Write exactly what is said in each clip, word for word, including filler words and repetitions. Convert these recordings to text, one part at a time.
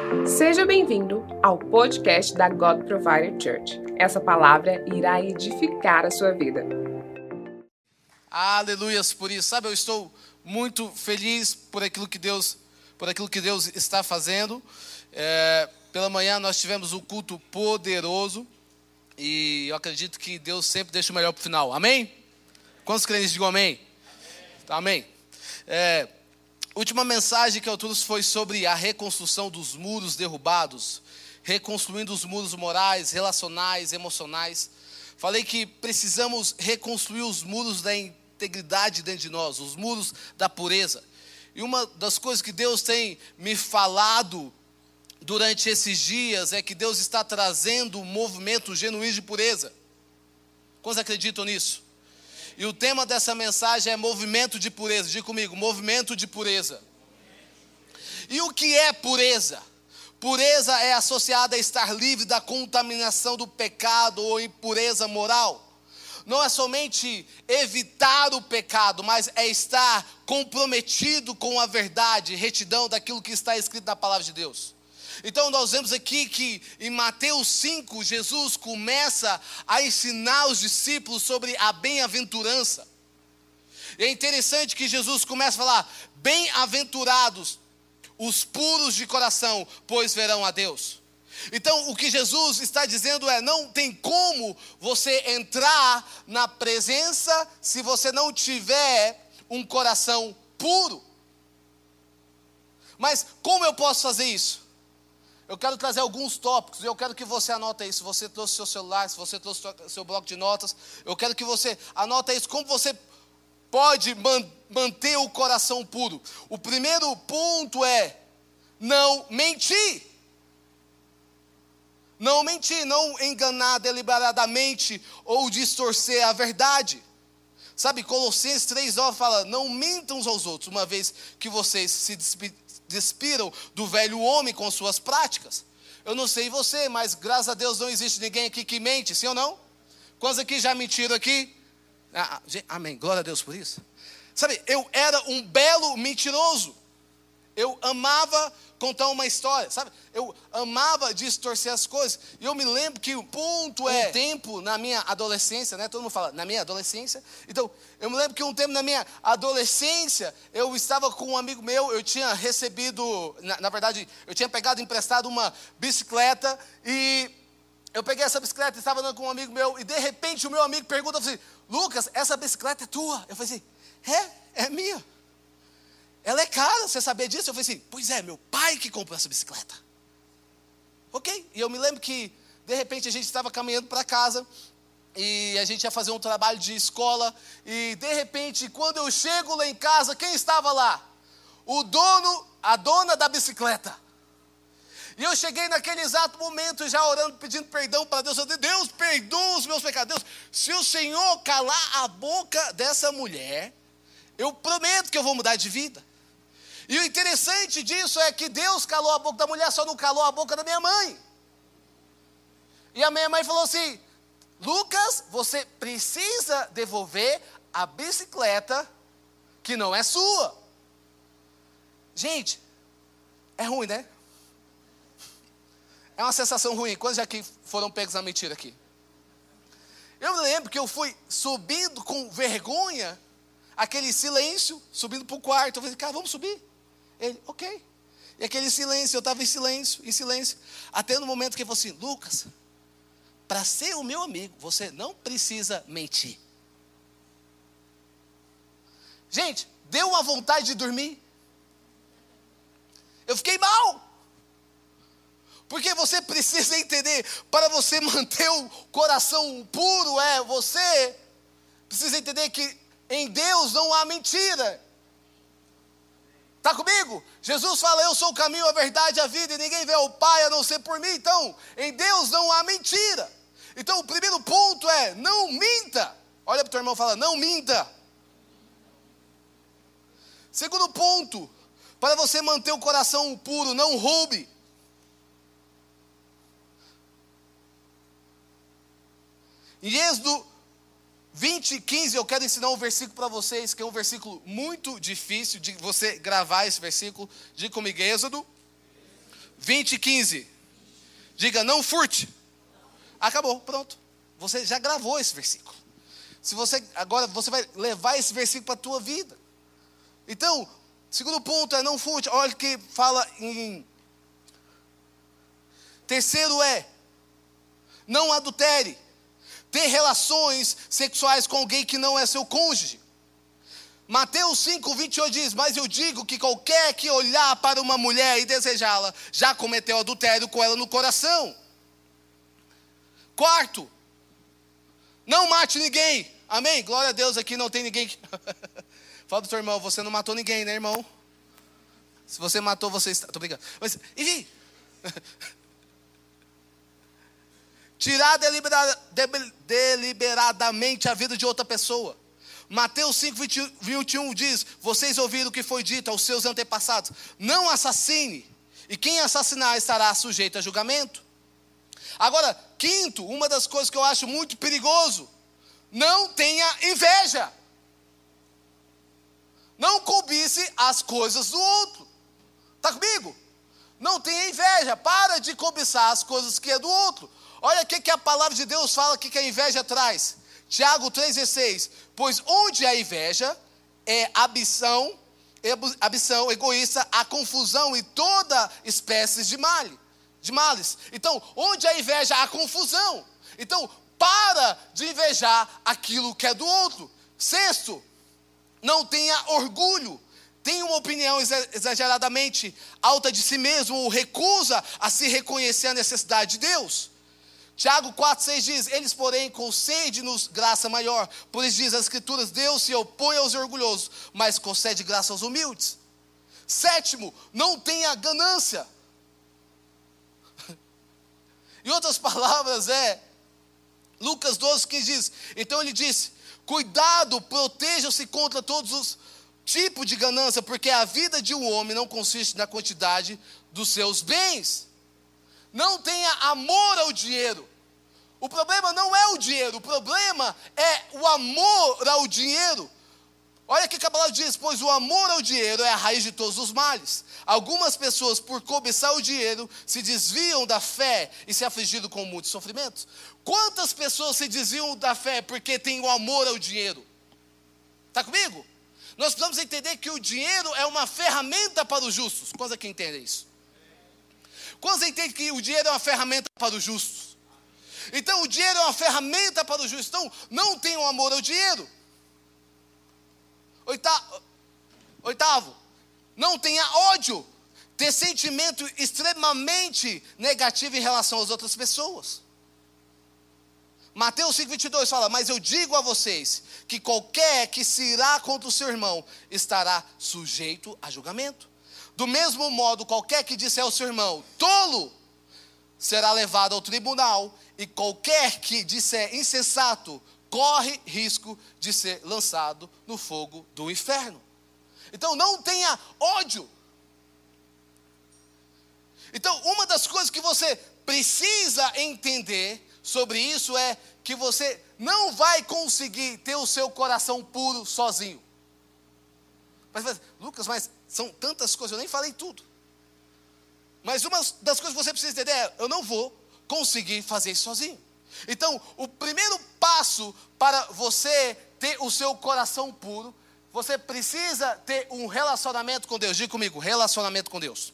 Seja bem-vindo ao podcast da God Provider Church. Essa palavra irá edificar a sua vida. Aleluias por isso. Sabe, eu estou muito feliz por aquilo que Deus, por aquilo que Deus está fazendo. É, pela manhã nós tivemos um culto poderoso e eu acredito que Deus sempre deixa o melhor para o final. Amém? Quantos crentes digam amém? Amém. É, última mensagem que eu trouxe foi sobre a reconstrução dos muros derrubados, reconstruindo os muros morais, relacionais, emocionais. Falei que precisamos reconstruir os muros da integridade dentro de nós, os muros da pureza. E uma das coisas que Deus tem me falado durante esses dias é que Deus está trazendo um movimento genuíno de pureza. Quantos acreditam nisso? E o tema dessa mensagem é movimento de pureza. Diga comigo, movimento de pureza. E o que é pureza? Pureza é associada a estar livre da contaminação do pecado ou impureza moral. Não é somente evitar o pecado, mas é estar comprometido com a verdade, retidão daquilo que está escrito na palavra de Deus. Então nós vemos aqui que em Mateus cinco, Jesus começa a ensinar os discípulos sobre a bem-aventurança. E é interessante que Jesus começa a falar, bem-aventurados os puros de coração, pois verão a Deus. Então o que Jesus está dizendo é, não tem como você entrar na presença se você não tiver um coração puro. Mas como eu posso fazer isso? Eu quero trazer alguns tópicos e eu quero que você anote isso. Se você trouxe seu celular, se você trouxe seu bloco de notas, eu quero que você anote isso. Como você pode man- manter o coração puro? O primeiro ponto é não mentir. Não mentir, não enganar deliberadamente ou distorcer a verdade. Sabe, Colossenses três nove fala, não mintam uns aos outros, uma vez que vocês se despedem. Despiram do velho homem com suas práticas. Eu não sei você, mas graças a Deus não existe ninguém aqui que mente, sim ou não? Quantos aqui já mentiram aqui? Ah, amém, glória a Deus por isso. Sabe, eu era um belo mentiroso. Eu amava contar uma história, sabe? Eu amava distorcer as coisas. E eu me lembro que o ponto é, um tempo na minha adolescência, né? Todo mundo fala, na minha adolescência. Então, eu me lembro que um tempo na minha adolescência, eu estava com um amigo meu, eu tinha recebido, na, na verdade, eu tinha pegado emprestado uma bicicleta e eu peguei essa bicicleta e estava andando com um amigo meu e de repente o meu amigo pergunta assim, Lucas, essa bicicleta é tua? Eu falei assim, é, é minha. Ela é cara, você sabia disso? Eu falei assim, pois é, meu pai que comprou essa bicicleta. Ok, e eu me lembro que, de repente, a gente estava caminhando para casa, e a gente ia fazer um trabalho de escola, e de repente, quando eu chego lá em casa, quem estava lá? O dono, a dona da bicicleta. E eu cheguei naquele exato momento, já orando, pedindo perdão para Deus. Eu disse, Deus, perdoa os meus pecados. Deus, se o Senhor calar a boca dessa mulher, eu prometo que eu vou mudar de vida. E o interessante disso é que Deus calou a boca da mulher, só não calou a boca da minha mãe. E a minha mãe falou assim, Lucas, você precisa devolver a bicicleta que não é sua. Gente, é ruim, né? É uma sensação ruim. Quantos já que foram pegos na mentira aqui? Eu me lembro que eu fui subindo com vergonha, aquele silêncio, subindo para o quarto. Eu falei, cara, vamos subir? Ele, ok. E aquele silêncio, eu estava em silêncio, em silêncio. Até no momento que ele falou assim, Lucas, para ser o meu amigo, você não precisa mentir. Gente, deu uma vontade de dormir. Eu fiquei mal. Porque você precisa entender, para você manter o coração puro, é, você precisa entender que em Deus não há mentira. Está comigo? Jesus fala, eu sou o caminho, a verdade, a vida, e ninguém vê ao Pai a não ser por mim. Então, em Deus não há mentira. Então, o primeiro ponto é, não minta. Olha para o teu irmão e fala, não minta. Segundo ponto, para você manter o coração puro, não roube. Em Êxodo vinte, quinze, eu quero ensinar um versículo para vocês, que é um versículo muito difícil de você gravar esse versículo. Diga comigo, Êxodo vinte e quinze. Diga, não furte. Acabou, pronto. Você já gravou esse versículo. Se você, agora você vai levar esse versículo para a tua vida. Então, segundo ponto é não furte. Olha o que fala em... Terceiro é, não adultere. Ter relações sexuais com alguém que não é seu cônjuge. Mateus cinco, vinte e oito diz, mas eu digo que qualquer que olhar para uma mulher e desejá-la, já cometeu adultério com ela no coração. Quarto, não mate ninguém. Amém? Glória a Deus, aqui não tem ninguém. Fala do teu irmão, você não matou ninguém, né, irmão? Se você matou, você está... Tô brincando. Mas, enfim... Tirar deliberada, deliberadamente a vida de outra pessoa. Mateus cinco, vinte e um diz, vocês ouviram o que foi dito aos seus antepassados, não assassine, e quem assassinar estará sujeito a julgamento. Agora, quinto, uma das coisas que eu acho muito perigoso, não tenha inveja. Não cobice as coisas do outro. Está comigo? Não tenha inveja, para de cobiçar as coisas que é do outro. Olha o que, que a palavra de Deus fala, o que, que a inveja traz. Tiago três, dezesseis. Pois onde há inveja, é ambição, ambição egoísta, a confusão e toda espécie de mal, de males. Então, onde há inveja, há confusão. Então, para de invejar aquilo que é do outro. Sexto, não tenha orgulho. Tem uma opinião exageradamente alta de si mesmo, ou recusa a se reconhecer a necessidade de Deus. Tiago quatro, seis diz, eles porém concede-nos graça maior, por isso diz as escrituras, Deus se opõe aos orgulhosos, mas concede graça aos humildes. Sétimo, não tenha ganância. Em outras palavras é, Lucas doze, quinze diz, então ele disse, cuidado, protejam-se contra todos os tipos de ganância, porque a vida de um homem não consiste na quantidade dos seus bens. Não tenha amor ao dinheiro. O problema não é o dinheiro, o problema é o amor ao dinheiro. Olha o que a palavra diz, pois o amor ao dinheiro é a raiz de todos os males. Algumas pessoas, por cobiçar o dinheiro, se desviam da fé e se afligiram com muitos sofrimentos. Quantas pessoas se desviam da fé porque têm o amor ao dinheiro? Está comigo? Nós precisamos entender que o dinheiro é uma ferramenta para os justos. Quantos aqui entendem isso? Quantos entendem que o dinheiro é uma ferramenta para os justos? Então, o dinheiro é uma ferramenta para os justos. Então, não tenham amor ao dinheiro. Oitavo, oitavo, não tenha ódio. Ter sentimento extremamente negativo em relação às outras pessoas. Mateus cinco, vinte e dois fala, mas eu digo a vocês, que qualquer que se irá contra o seu irmão, estará sujeito a julgamento. Do mesmo modo, qualquer que disser ao seu irmão, tolo, será levado ao tribunal, e qualquer que disser insensato, corre risco de ser lançado no fogo do inferno. Então não tenha ódio. Então uma das coisas que você precisa entender sobre isso é que você não vai conseguir ter o seu coração puro sozinho. Mas, Lucas, mas são tantas coisas, eu nem falei tudo. Mas uma das coisas que você precisa entender é, eu não vou conseguir fazer isso sozinho. Então, o primeiro passo para você ter o seu coração puro, você precisa ter um relacionamento com Deus. Diga comigo, relacionamento com Deus.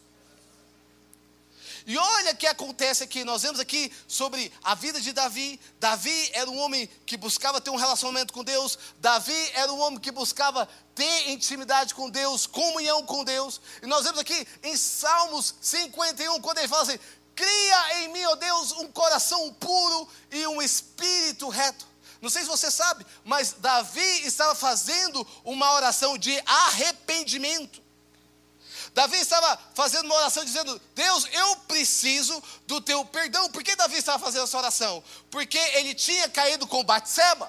E olha o que acontece aqui, nós vemos aqui sobre a vida de Davi. Davi era um homem que buscava ter um relacionamento com Deus. Davi era um homem que buscava ter intimidade com Deus, comunhão com Deus. E nós vemos aqui em Salmos cinquenta e um, quando ele fala assim, cria em mim, ó Deus, um coração puro e um espírito reto. Não sei se você sabe, mas Davi estava fazendo uma oração de arrependimento. Davi estava fazendo uma oração dizendo, Deus, eu preciso do teu perdão. Por que Davi estava fazendo essa oração? Porque ele tinha caído com Batseba.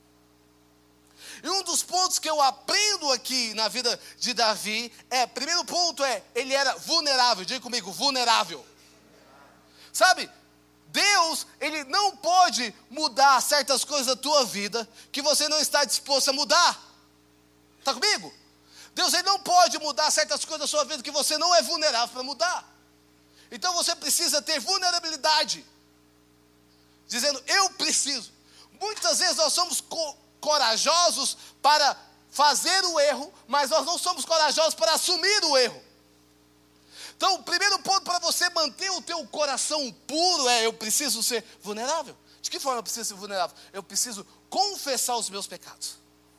E um dos pontos que eu aprendo aqui na vida de Davi é, primeiro ponto é, ele era vulnerável. Diga comigo, vulnerável. Sabe, Deus, ele não pode mudar certas coisas da tua vida que você não está disposto a mudar. Está comigo? Deus, ele não pode mudar certas coisas da sua vida que você não é vulnerável para mudar. Então você precisa ter vulnerabilidade, dizendo, eu preciso. Muitas vezes nós somos co- corajosos para fazer o erro, mas nós não somos corajosos para assumir o erro. Então o primeiro ponto para você manter o teu coração puro é, eu preciso ser vulnerável. De que forma eu preciso ser vulnerável? Eu preciso confessar os meus pecados.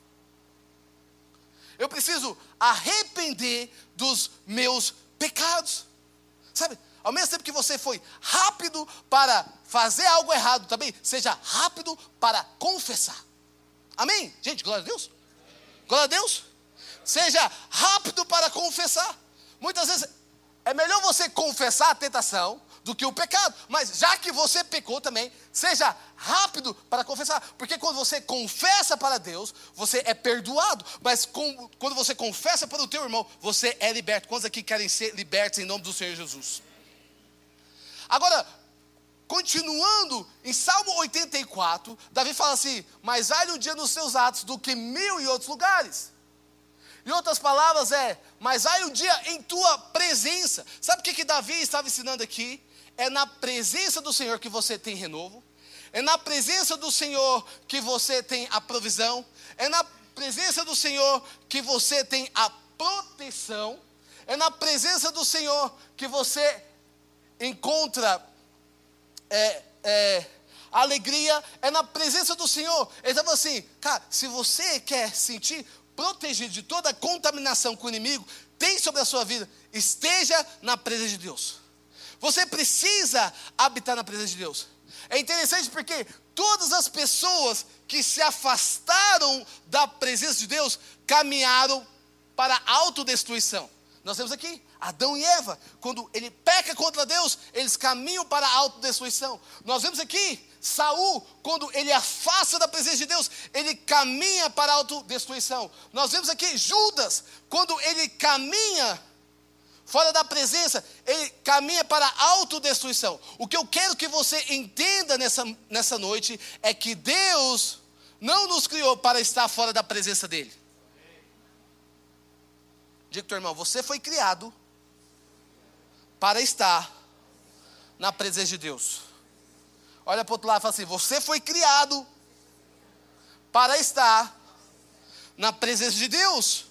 Eu preciso arrepender dos meus pecados. Sabe, ao mesmo tempo que você foi rápido para fazer algo errado, também seja rápido para confessar. Amém? Gente, glória a Deus. Glória a Deus. Seja rápido para confessar. Muitas vezes é melhor você confessar a tentação do que o pecado. Mas já que você pecou também, seja rápido para confessar. Porque quando você confessa para Deus, você é perdoado. Mas com, quando você confessa para o teu irmão, você é liberto. Quantos aqui querem ser libertos em nome do Senhor Jesus? Agora, continuando em Salmo oitenta e quatro, Davi fala assim, mais vale um dia nos seus atos do que mil em outros lugares. Em outras palavras é, mais vale um dia em tua presença. Sabe o que, que Davi estava ensinando aqui? É na presença do Senhor que você tem renovo. É na presença do Senhor que você tem a provisão. É na presença do Senhor que você tem a proteção. É na presença do Senhor que você encontra é, é, alegria. É na presença do Senhor. Ele estava assim, cara, se você quer sentir protegido de toda a contaminação que o inimigo tem sobre a sua vida, esteja na presença de Deus. Você precisa habitar na presença de Deus. É interessante porque todas as pessoas que se afastaram da presença de Deus caminharam para a autodestruição. Nós temos aqui Adão e Eva, quando ele peca contra Deus, eles caminham para a autodestruição. Nós vemos aqui Saul, quando ele afasta da presença de Deus, ele caminha para a autodestruição. Nós vemos aqui Judas, quando ele caminha fora da presença, ele caminha para a autodestruição. O que eu quero que você entenda nessa, nessa noite é que Deus não nos criou para estar fora da presença dele. Diga para o teu irmão, você foi criado para estar na presença de Deus. Olha para o outro lado e fala assim, você foi criado para estar na presença de Deus.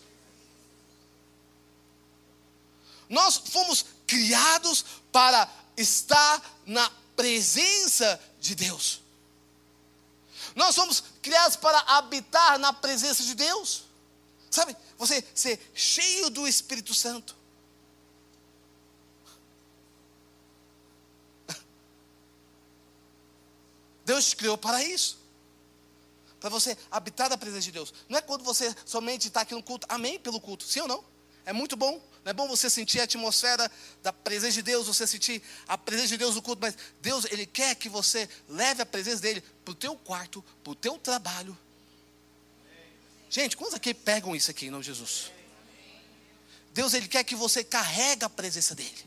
Nós fomos criados para estar na presença de Deus. Nós somos criados para habitar na presença de Deus. Sabe, você ser cheio do Espírito Santo. Deus te criou para isso. Para você habitar na presença de Deus. Não é quando você somente está aqui no culto. Amém pelo culto, sim ou não? É muito bom. Não é bom você sentir a atmosfera da presença de Deus, você sentir a presença de Deus no culto, mas Deus, Ele quer que você leve a presença dEle para o teu quarto, para o teu trabalho. Gente, quantos aqui pegam isso aqui em nome de Jesus? Deus, Ele quer que você carregue a presença dEle.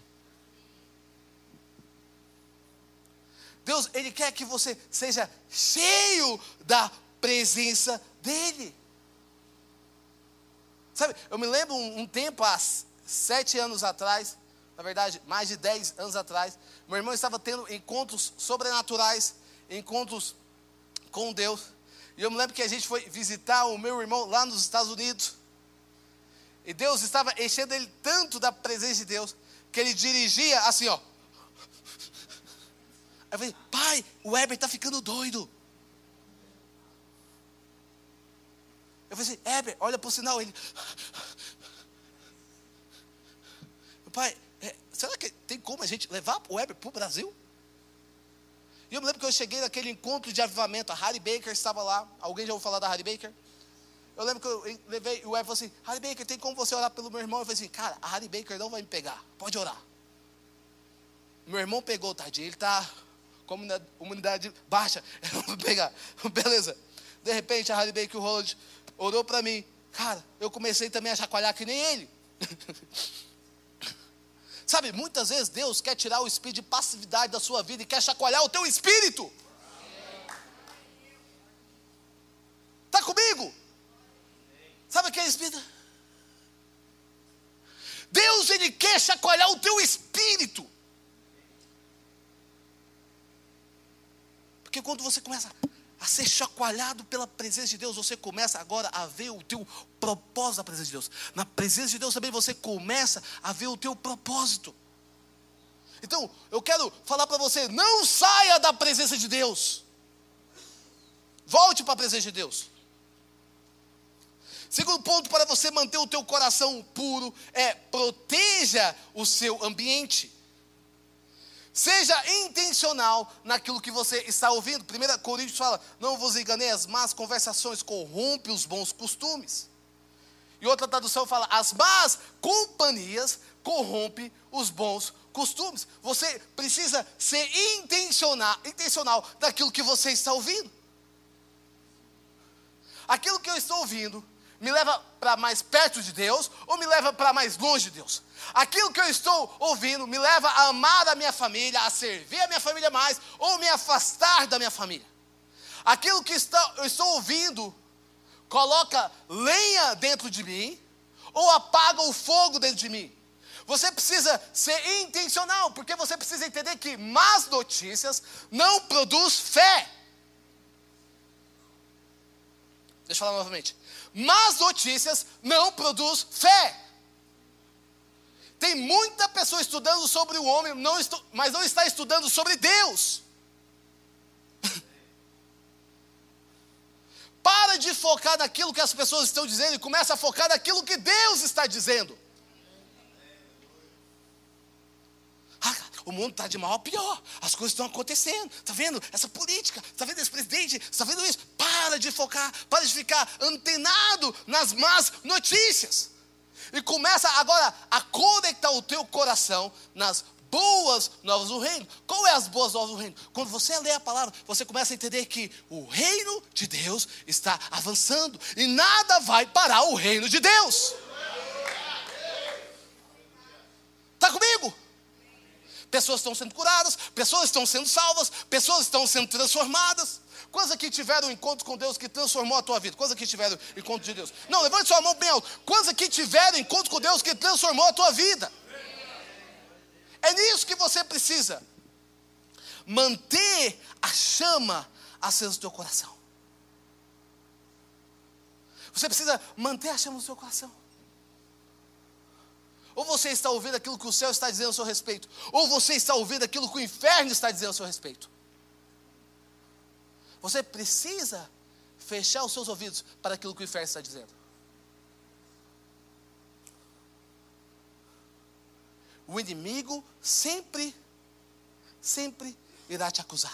Deus, Ele quer que você seja cheio da presença dEle. Sabe, eu me lembro um, um tempo, há sete anos atrás, na verdade, mais de dez anos atrás, meu irmão estava tendo encontros sobrenaturais, encontros com Deus. E eu me lembro que a gente foi visitar o meu irmão lá nos Estados Unidos. E Deus estava enchendo ele tanto da presença de Deus, que ele dirigia assim, ó. Aí eu falei, pai, o Heber está ficando doido. Eu falei assim, Heber, olha para o sinal. Ele, pai, é, será que tem como a gente levar o Heber para o Brasil? E eu me lembro que eu cheguei naquele encontro de avivamento, a Harry Baker estava lá. Alguém já ouviu falar da Harry Baker? Eu lembro que eu levei, o Heber falou assim, Harry Baker, tem como você orar pelo meu irmão? Eu falei assim, cara, a Harry Baker não vai me pegar, pode orar. Meu irmão pegou, tadinho, ele está com a imunidade baixa, eu não vou pegar, beleza. De repente a Harry Baker, o Roland, orou para mim, cara, eu comecei também a chacoalhar que nem ele. Sabe, muitas vezes Deus quer tirar o espírito de passividade da sua vida e quer chacoalhar o teu espírito. Está comigo? Sabe aquele espírito? Deus, Ele quer chacoalhar o teu espírito. Porque quando você começa a ser chacoalhado pela presença de Deus, você começa agora a ver o teu propósito da presença de Deus. Na presença de Deus também você começa a ver o teu propósito. Então, eu quero falar para você, não saia da presença de Deus. Volte para a presença de Deus. Segundo ponto para você manter o teu coração puro é proteja o seu ambiente. Seja intencional naquilo que você está ouvindo. primeira Coríntios fala, não vos enganei, as más conversações corrompem os bons costumes. E outra tradução fala, as más companhias corrompem os bons costumes. Você precisa ser intencional, intencional naquilo que você está ouvindo. Aquilo que eu estou ouvindo me leva para mais perto de Deus ou me leva para mais longe de Deus? Aquilo que eu estou ouvindo me leva a amar a minha família, a servir a minha família mais, ou me afastar da minha família? Aquilo que está, eu estou ouvindo coloca lenha dentro de mim ou apaga o fogo dentro de mim? Você precisa ser intencional, porque você precisa entender que más notícias não produz fé. Deixa eu falar novamente. Más notícias não produz fé. Tem muita pessoa estudando sobre o homem, não estu- mas não está estudando sobre Deus. Para de focar naquilo que as pessoas estão dizendo e começa a focar naquilo que Deus está dizendo. Ah, o mundo está de mal a pior, as coisas estão acontecendo, está vendo essa política, está vendo esse presidente, está vendo isso? Para de focar, para de ficar antenado nas más notícias. E começa agora a conectar o teu coração nas boas novas do reino. Qual é as boas novas do reino? Quando você lê a palavra, você começa a entender que o reino de Deus está avançando e nada vai parar o reino de Deus. Está comigo? Pessoas estão sendo curadas, pessoas estão sendo salvas, pessoas estão sendo transformadas. Quantos aqui tiveram um encontro com Deus que transformou a tua vida? Quantos aqui tiveram um encontro de Deus? Não, levante sua mão bem alto. Quantos aqui tiveram um encontro com Deus que transformou a tua vida? É nisso que você precisa. Manter a chama acesa no teu coração. Você precisa manter a chama no seu coração. Ou você está ouvindo aquilo que o céu está dizendo a seu respeito, ou você está ouvindo aquilo que o inferno está dizendo a seu respeito. Você precisa fechar os seus ouvidos para aquilo que o inferno está dizendo. O inimigo sempre, sempre irá te acusar.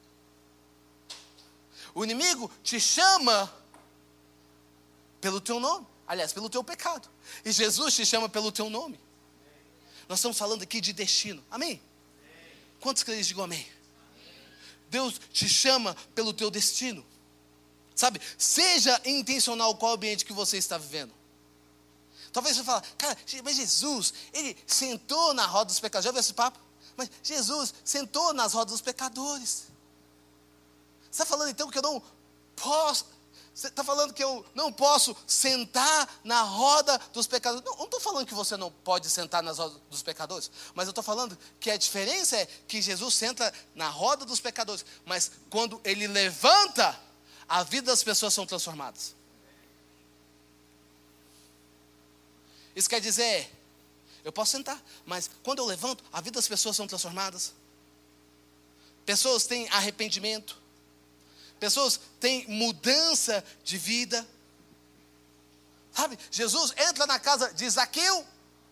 O inimigo te chama pelo teu nome, aliás, pelo teu pecado. E Jesus te chama pelo teu nome. Nós estamos falando aqui de destino, amém? Quantos crentes digam amém? Deus te chama pelo teu destino. Sabe, seja intencional qual ambiente que você está vivendo. Talvez você fale, cara, mas Jesus, ele sentou na roda dos pecadores. Já viu esse papo? Mas Jesus sentou nas rodas dos pecadores. Você está falando então que eu não posso... Você está falando que eu não posso sentar na roda dos pecadores? Não, não estou falando que você não pode sentar nas rodas dos pecadores. Mas eu estou falando que a diferença é que Jesus senta na roda dos pecadores. Mas quando ele levanta, a vida das pessoas são transformadas. Isso quer dizer, eu posso sentar, mas quando eu levanto, a vida das pessoas são transformadas. Pessoas têm arrependimento. Pessoas têm mudança de vida. Sabe, Jesus entra na casa de Zaqueu.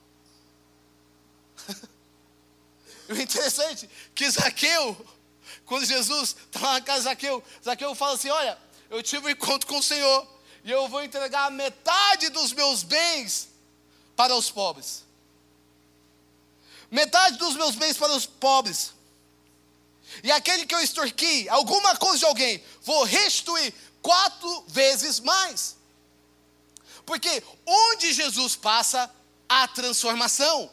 E o interessante é que Zaqueu, quando Jesus está na casa de Zaqueu, Zaqueu fala assim, olha, eu tive um encontro com o Senhor, e eu vou entregar a metade dos meus bens para os pobres. Metade dos meus bens para os pobres. E aquele que eu extorqui, alguma coisa de alguém, vou restituir quatro vezes mais. Porque onde Jesus passa, há transformação.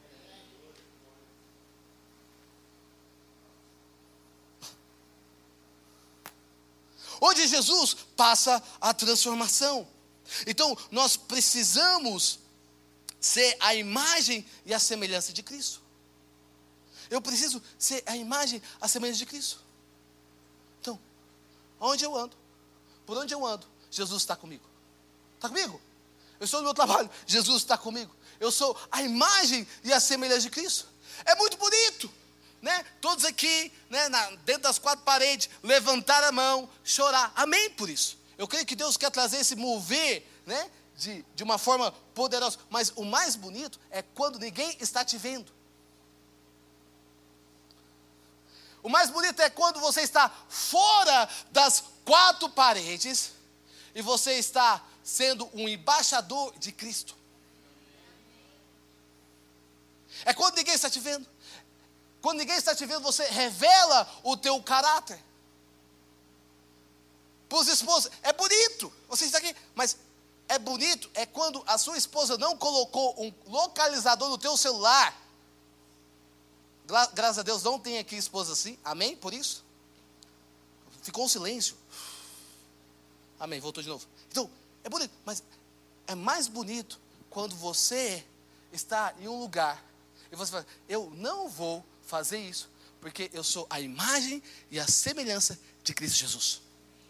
Onde Jesus passa, a transformação. Então, nós precisamos ser a imagem e a semelhança de Cristo. Eu preciso ser a imagem, a semelhança de Cristo. Então, Onde eu ando, por onde eu ando, Jesus está comigo. Está comigo? Eu estou no meu trabalho, Jesus está comigo. Eu sou a imagem e a semelhança de Cristo. É muito bonito, né? Todos aqui, né, na, dentro das quatro paredes, levantar a mão, chorar. Amém por isso. Eu creio que Deus quer trazer esse mover, né, de, de uma forma poderosa. Mas o mais bonito é quando ninguém está te vendo. O mais bonito é quando você está fora das quatro paredes e você está sendo um embaixador de Cristo. É quando ninguém está te vendo. Quando ninguém está te vendo, você revela o teu caráter. Para os esposos, é bonito, você está aqui, mas é bonito, é quando a sua esposa não colocou um localizador no teu celular. Gra- graças a Deus não tem aqui esposa assim, amém? Por isso, ficou um silêncio. Amém, voltou de novo. Então, é bonito, mas é mais bonito quando você está em um lugar e você fala, eu não vou fazer isso, porque eu sou a imagem e a semelhança de Cristo Jesus.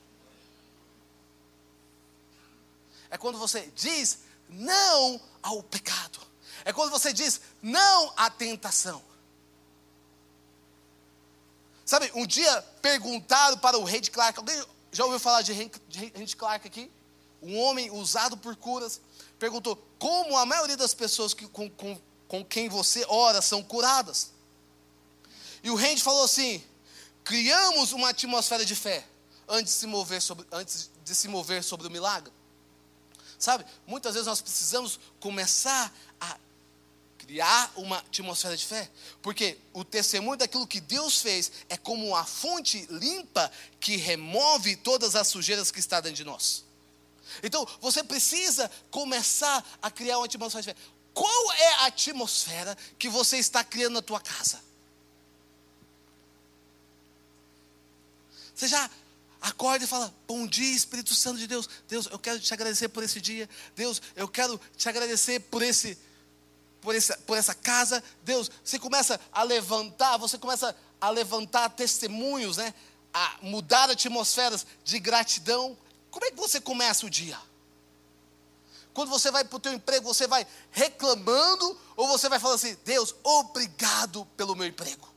É quando você diz não ao pecado. É quando você diz não à tentação. Sabe, um dia perguntaram para o Randy Clark, alguém já ouviu falar de Randy Clark aqui? Um homem usado por curas, perguntou como a maioria das pessoas que, com, com, com quem você ora são curadas. E o Randy falou assim, criamos uma atmosfera de fé antes de se mover sobre, antes de se mover sobre o milagre. Sabe, muitas vezes nós precisamos começar a criar uma atmosfera de fé, porque o testemunho daquilo que Deus fez é como uma fonte limpa que remove todas as sujeiras que estão dentro de nós. Então, você precisa começar a criar uma atmosfera de fé. Qual é a atmosfera que você está criando na tua casa? Você já acorda e fala, bom dia Espírito Santo de Deus. Deus, eu quero te agradecer por esse dia. Deus, eu quero te agradecer por esse, por essa, por essa casa. Deus, você começa a levantar, você começa a levantar testemunhos, né? A mudar atmosferas de gratidão. Como é que você começa o dia? Quando você vai para o teu emprego, você vai reclamando ou você vai falando assim, Deus, obrigado pelo meu emprego?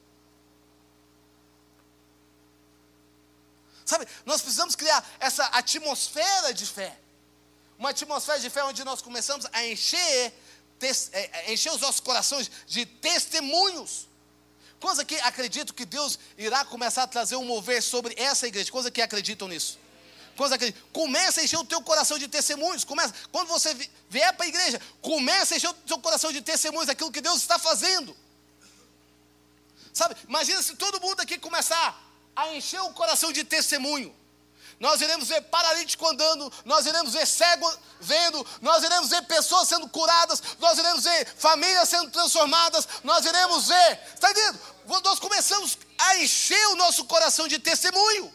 Sabe, nós precisamos criar essa atmosfera de fé. Uma atmosfera de fé onde nós começamos a encher, tes, é, encher os nossos corações de testemunhos. Coisa que acredito que Deus irá começar a trazer um mover sobre essa igreja. Coisa que acreditam nisso. Coisa que começa a encher o teu coração de testemunhos. Começa, quando você vier para a igreja, começa a encher o teu coração de testemunhos daquilo que Deus está fazendo. Sabe, imagina se todo mundo aqui começar a encher o coração de testemunho. Nós iremos ver paralítico andando, nós iremos ver cego vendo, nós iremos ver pessoas sendo curadas, nós iremos ver famílias sendo transformadas, nós iremos ver, está entendendo? Nós começamos a encher o nosso coração de testemunho.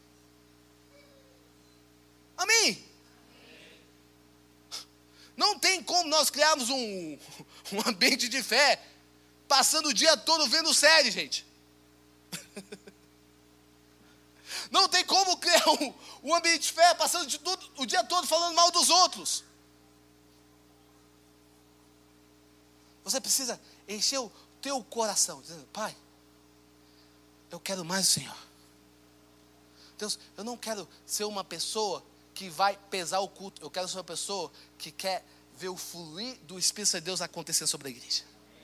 Amém? Não tem como nós criarmos um, um ambiente de fé passando o dia todo vendo série, gente. Não tem como criar um, um ambiente de fé passando de tudo, o dia todo falando mal dos outros. Você precisa encher o teu coração, dizendo, Pai, eu quero mais o Senhor. Deus, eu não quero ser uma pessoa que vai pesar o culto. Eu quero ser uma pessoa que quer ver o fluir do Espírito de Deus acontecer sobre a igreja.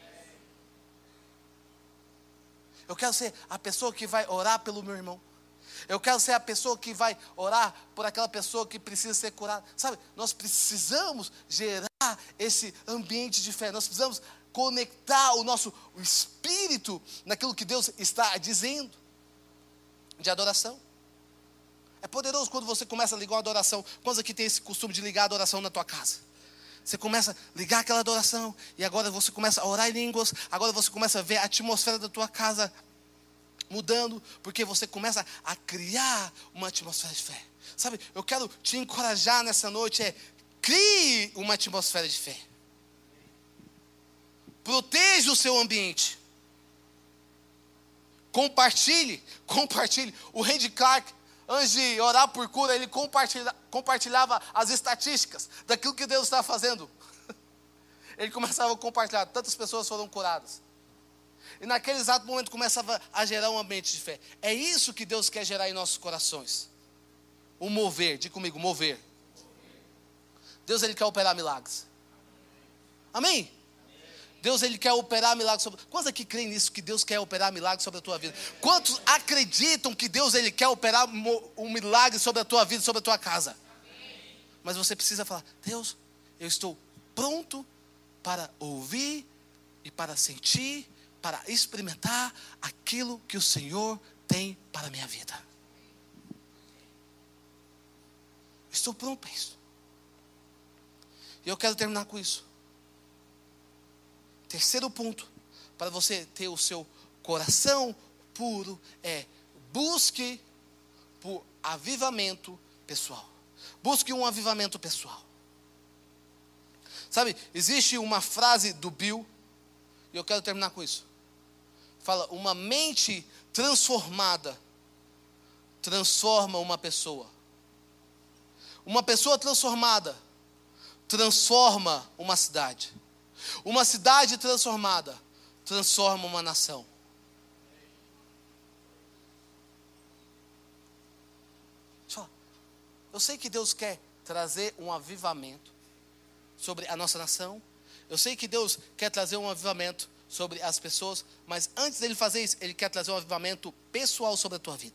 Eu quero ser a pessoa que vai orar pelo meu irmão. Eu quero ser a pessoa que vai orar por aquela pessoa que precisa ser curada. Sabe, nós precisamos gerar esse ambiente de fé. Nós precisamos conectar o nosso o espírito naquilo que Deus está dizendo. De adoração. É poderoso quando você começa a ligar uma adoração. Quantos aqui tem esse costume de ligar a adoração na tua casa? Você começa a ligar aquela adoração. E agora você começa a orar em línguas. Agora você começa a ver a atmosfera da tua casa mudando, porque você começa a criar uma atmosfera de fé. Sabe, eu quero te encorajar nessa noite, é, crie uma atmosfera de fé. Proteja o seu ambiente. Compartilhe, compartilhe. O Randy Clark, antes de orar por cura, ele compartilha, compartilhava as estatísticas daquilo que Deus estava fazendo. Ele começava a compartilhar, tantas pessoas foram curadas. E naquele exato momento começava a gerar um ambiente de fé. É isso que Deus quer gerar em nossos corações. O mover, diga comigo, mover. Deus, Ele quer operar milagres. Amém? Deus, Ele quer operar milagres sobre... Quantos aqui creem nisso, que Deus quer operar milagres sobre a tua vida? Quantos acreditam que Deus, Ele quer operar um milagre sobre a tua vida, sobre a tua casa? Mas você precisa falar, Deus, eu estou pronto para ouvir e para sentir, para experimentar aquilo que o Senhor tem para a minha vida. Estou pronto para isso. E eu quero terminar com isso. Terceiro ponto, para você ter o seu coração puro, é busque por avivamento pessoal. Busque um avivamento pessoal. Sabe, existe uma frase do Bill, e eu quero terminar com isso. Fala, uma mente transformada transforma uma pessoa. Uma pessoa transformada transforma uma cidade. Uma cidade transformada transforma uma nação. Deixa eu falar. Eu sei que Deus quer trazer um avivamento sobre a nossa nação. Eu sei que Deus quer trazer um avivamento sobre as pessoas, mas antes dele fazer isso, Ele quer trazer um avivamento pessoal sobre a tua vida.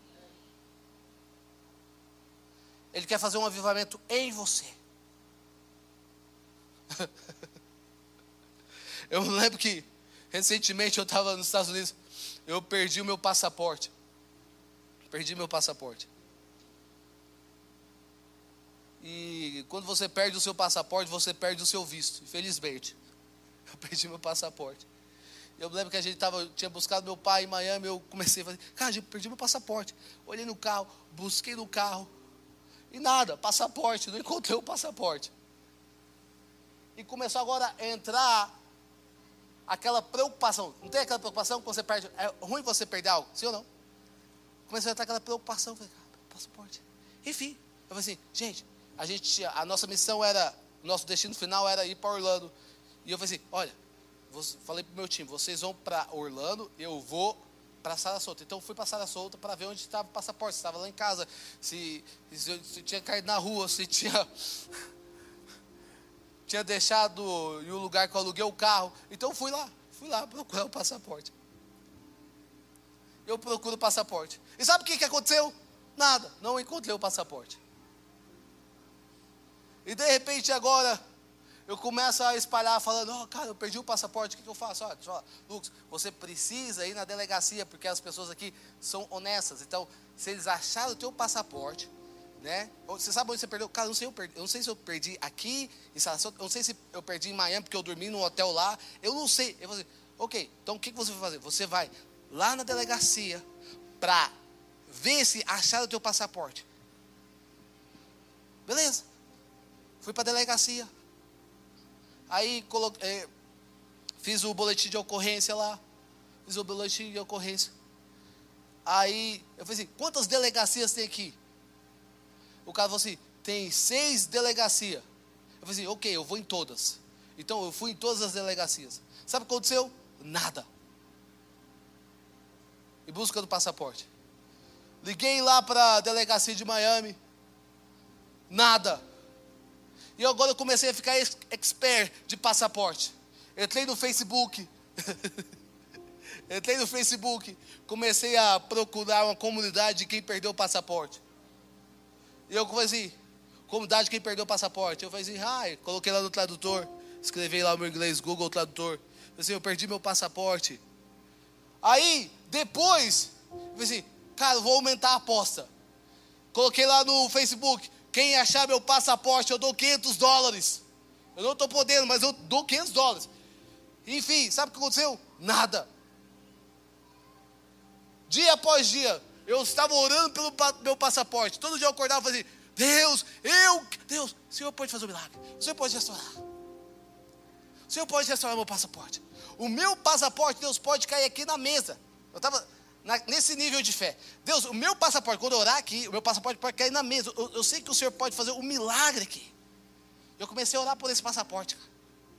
Ele quer fazer um avivamento em você. Eu lembro que recentemente eu estava nos Estados Unidos, eu perdi o meu passaporte. Perdi meu passaporte. E quando você perde o seu passaporte, você perde o seu visto, infelizmente. Eu perdi meu passaporte. Eu lembro que a gente tava, tinha buscado meu pai em Miami, eu comecei a fazer, cara, eu perdi meu passaporte. Olhei no carro, busquei no carro, e nada, passaporte, não encontrei o passaporte. E começou agora a entrar aquela preocupação. Não tem aquela preocupação quando você perde, é ruim você perder algo, sim ou não? Começou a entrar aquela preocupação, falei, cara, passaporte. Enfim, eu falei assim, gente, a, gente, a nossa missão era, nosso destino final era ir para Orlando. E eu falei assim, olha, falei para o meu time, vocês vão para Orlando, eu vou para Sarasota. Então eu fui para Sarasota para ver onde estava o passaporte, se estava lá em casa, se, se, se tinha caído na rua, se tinha, tinha deixado em um lugar que eu aluguei o carro. Então eu fui lá, fui lá procurar o passaporte. Eu procuro o passaporte. E sabe o que, que aconteceu? Nada, não encontrei o passaporte. E de repente agora, eu começo a espalhar falando, oh, cara, eu perdi o passaporte, o que, que eu faço? Olha, deixa eu falar, Lucas, você precisa ir na delegacia, porque as pessoas aqui são honestas. Então, se eles acharam o teu passaporte, né? Você sabe onde você perdeu? Cara, eu não sei, eu, perdi, eu não sei se eu perdi aqui em Sarasota, eu não sei se eu perdi em Miami, porque eu dormi num hotel lá, eu não sei. Eu vou dizer, ok, então o que, que você vai fazer? Você vai lá na delegacia para ver se acharam o teu passaporte. Beleza. Fui para a delegacia. Aí coloquei, fiz o boletim de ocorrência lá. Fiz o boletim de ocorrência. Aí eu falei assim, quantas delegacias tem aqui? O cara falou assim, tem seis delegacias. Eu falei assim, ok, eu vou em todas. Então eu fui em todas as delegacias. Sabe o que aconteceu? Nada. Em busca do passaporte. Liguei lá para a delegacia de Miami. Nada. E agora eu comecei a ficar expert de passaporte. Entrei no Facebook. Entrei no Facebook. Comecei a procurar uma comunidade de quem perdeu o passaporte. E eu falei assim, comunidade de quem perdeu o passaporte. Eu falei assim, ah, coloquei lá no tradutor. Escrevi lá o meu inglês, Google Tradutor. Eu falei assim, eu perdi meu passaporte. Aí, depois, eu falei assim, cara, eu vou aumentar a aposta. Coloquei lá no Facebook. Quem achar meu passaporte, eu dou quinhentos dólares. Eu não estou podendo, mas eu dou quinhentos dólares. Enfim, sabe o que aconteceu? Nada. Dia após dia, eu estava orando pelo meu passaporte. Todo dia eu acordava e fazia, Deus, eu, Deus, o Senhor pode fazer um milagre. O Senhor pode restaurar. O Senhor pode restaurar meu passaporte. O meu passaporte, Deus, pode cair aqui na mesa. Eu estava Na, nesse nível de fé. Deus, o meu passaporte, quando eu orar aqui, o meu passaporte pode cair na mesa. Eu, eu sei que o Senhor pode fazer um milagre aqui. Eu comecei a orar por esse passaporte, cara.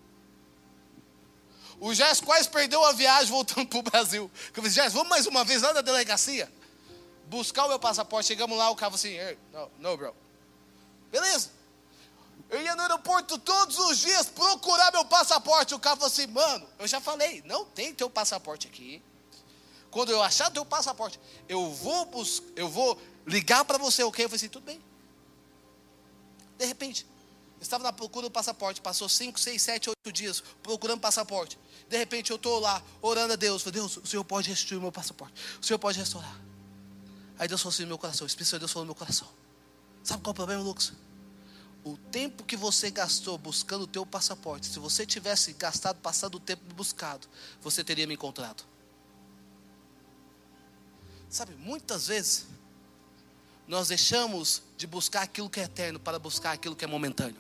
O Gerson quase perdeu a viagem voltando para o Brasil. Eu falei, Gerson, vamos mais uma vez lá na delegacia buscar o meu passaporte. Chegamos lá, o cara falou assim, hey, no, no, bro. Beleza. Eu ia no aeroporto todos os dias procurar meu passaporte. O cara falou assim, mano, eu já falei, não tem teu passaporte aqui. Quando eu achar teu passaporte, eu vou, bus- eu vou ligar para você, ok? Eu falei assim, tudo bem. De repente, eu estava na procura do passaporte, passou cinco, seis, sete, oito dias procurando passaporte. De repente eu estou lá, orando a Deus. Falei, Deus, o Senhor pode restituir o meu passaporte. O Senhor pode restaurar. Aí Deus falou assim no meu coração, o Espírito Santo de Deus falou no meu coração. Sabe qual é o problema, Lucas? O tempo que você gastou buscando o teu passaporte, se você tivesse gastado, passado o tempo buscado, você teria me encontrado. Sabe, muitas vezes, nós deixamos de buscar aquilo que é eterno para buscar aquilo que é momentâneo.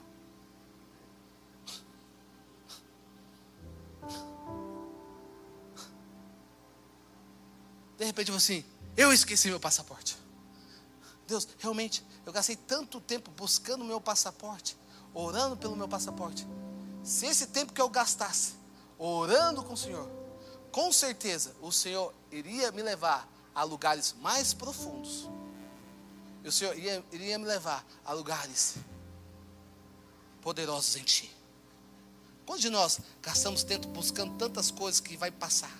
De repente eu vou assim, eu esqueci meu passaporte. Deus, realmente, eu gastei tanto tempo buscando o meu passaporte, orando pelo meu passaporte. Se esse tempo que eu gastasse, orando com o Senhor, com certeza o Senhor iria me levar a lugares mais profundos. E o Senhor iria, iria me levar a lugares poderosos em Ti. Quantos de nós gastamos tempo buscando tantas coisas que vai passar?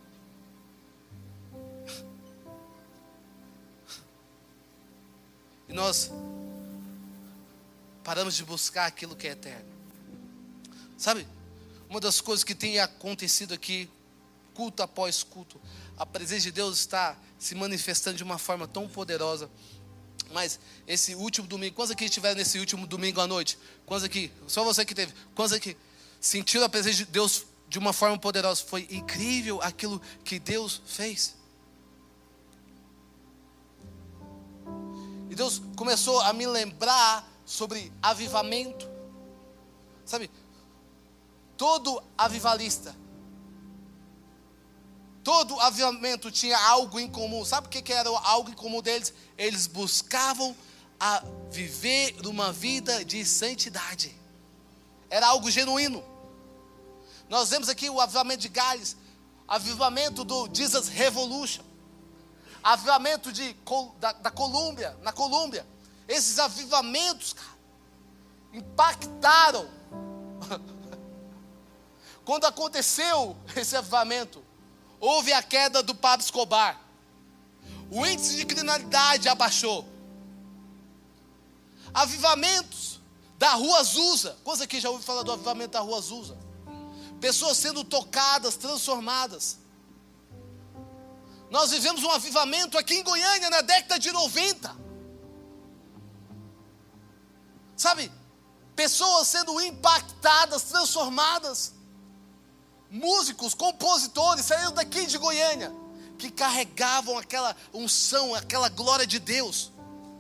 E nós paramos de buscar aquilo que é eterno. Sabe, uma das coisas que tem acontecido aqui, culto após culto, a presença de Deus está se manifestando de uma forma tão poderosa. Mas esse último domingo, quantos aqui estiveram nesse último domingo à noite? Quantos aqui, só você que teve, quantos aqui sentiram a presença de Deus de uma forma poderosa? Foi incrível aquilo que Deus fez. E Deus começou a me lembrar sobre avivamento. Sabe, todo avivalista, todo avivamento tinha algo em comum. Sabe o que era algo em comum deles? Eles buscavam a viver uma vida de santidade. Era algo genuíno. Nós vemos aqui o avivamento de Gales, avivamento do Jesus Revolution, avivamento de, da, da Colômbia, na Colômbia. Esses avivamentos, cara, impactaram. Quando aconteceu esse avivamento, houve a queda do Pablo Escobar. O índice de criminalidade abaixou. Avivamentos da Rua Azusa. Quantos aqui já ouviram falar do avivamento da Rua Azusa? Pessoas sendo tocadas, transformadas. Nós vivemos um avivamento aqui em Goiânia na década de noventa. Sabe, pessoas sendo impactadas, transformadas. Músicos, compositores saíram daqui de Goiânia, que carregavam aquela unção, aquela glória de Deus.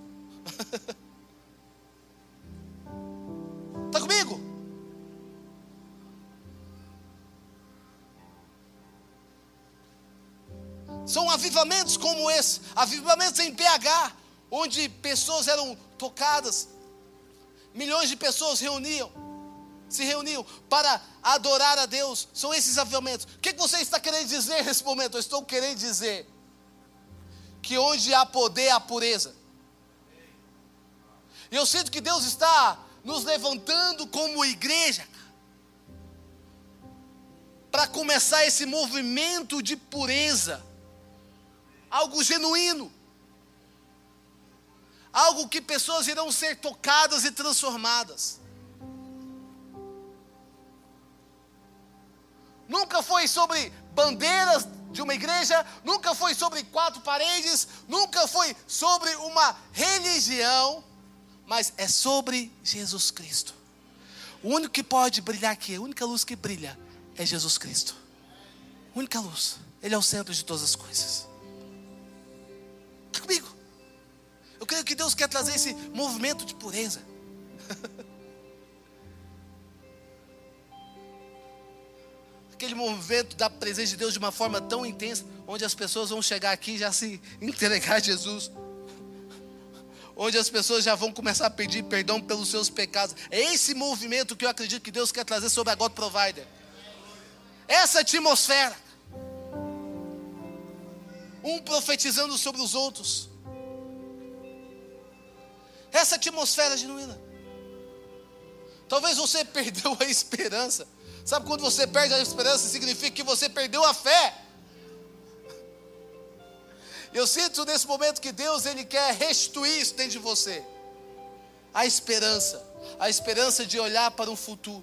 Está comigo? São avivamentos como esse, avivamentos em B H, onde pessoas eram tocadas, milhões de pessoas reuniam, se reuniam para adorar a Deus. São esses avivamentos. O que você está querendo dizer nesse momento? Eu estou querendo dizer que onde há poder, há pureza. E eu sinto que Deus está nos levantando como igreja para começar esse movimento de pureza. Algo genuíno. Algo que pessoas irão ser tocadas e transformadas. Nunca foi sobre bandeiras de uma igreja, nunca foi sobre quatro paredes, nunca foi sobre uma religião, mas é sobre Jesus Cristo. O único que pode brilhar aqui, a única luz que brilha é Jesus Cristo. A única luz. Ele é o centro de todas as coisas. Está comigo? Eu creio que Deus quer trazer esse movimento de pureza. Aquele movimento da presença de Deus de uma forma tão intensa, onde as pessoas vão chegar aqui e já se entregar a Jesus, onde as pessoas já vão começar a pedir perdão pelos seus pecados. É esse movimento que eu acredito que Deus quer trazer sobre a God Provider. Essa atmosfera, um profetizando sobre os outros, essa atmosfera genuína. Talvez você perdeu a esperança. Sabe quando você perde a esperança, significa que você perdeu a fé. Eu sinto nesse momento que Deus, Ele quer restituir isso dentro de você. A esperança. A esperança de olhar para um futuro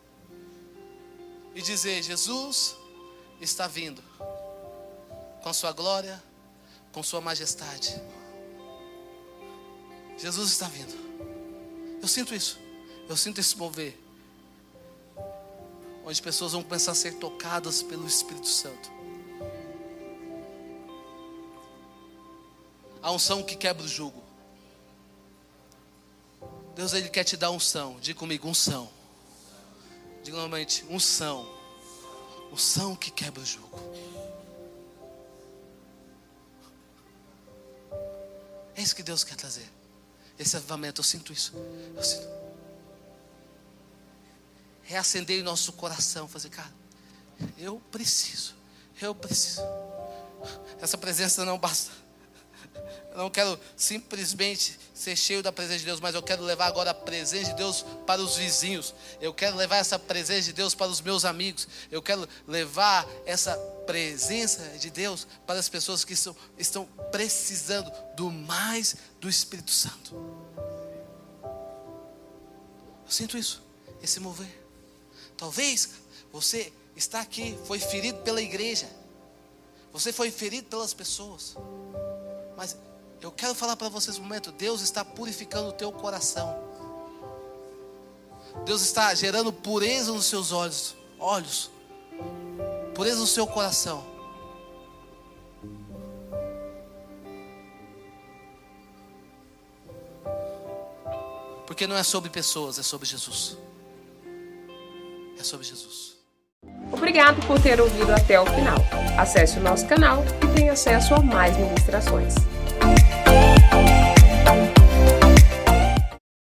e dizer: Jesus está vindo com sua glória, com sua majestade. Jesus está vindo. Eu sinto isso. Eu sinto esse mover, onde pessoas vão começar a ser tocadas pelo Espírito Santo. A unção que quebra o jugo. Deus, Ele quer te dar unção. Diga comigo, unção. Diga novamente, unção. Unção que quebra o jugo. É isso que Deus quer trazer. Esse avivamento, eu sinto isso. Eu sinto. Reacender em nosso coração. Fazer, cara, eu preciso. Eu preciso. Essa presença não basta. Eu não quero simplesmente ser cheio da presença de Deus, mas eu quero levar agora a presença de Deus para os vizinhos. Eu quero levar essa presença de Deus para os meus amigos. Eu quero levar essa presença de Deus para as pessoas que estão, estão precisando do mais do Espírito Santo. Eu sinto isso, esse mover. Talvez você está aqui, foi ferido pela igreja. Você foi ferido pelas pessoas. Mas eu quero falar para vocês um momento. Deus está purificando o teu coração. Deus está gerando pureza nos seus olhos, olhos, pureza no seu coração. Porque não é sobre pessoas, é sobre Jesus. É sobre Jesus. Obrigado por ter ouvido até o final. Acesse o nosso canal e tenha acesso a mais ministrações.